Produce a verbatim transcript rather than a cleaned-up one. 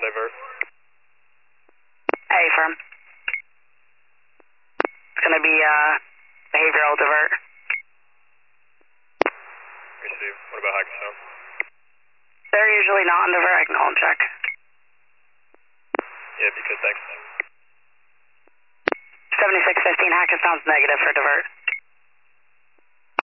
divert. Hey, firm. It's going to be uh, behavioral divert. Receive. What about Hackettstown? They're usually not on divert. I can call and check. Yeah, if you could, thanks. seventy-six fifteen, Hackettstown's negative for divert.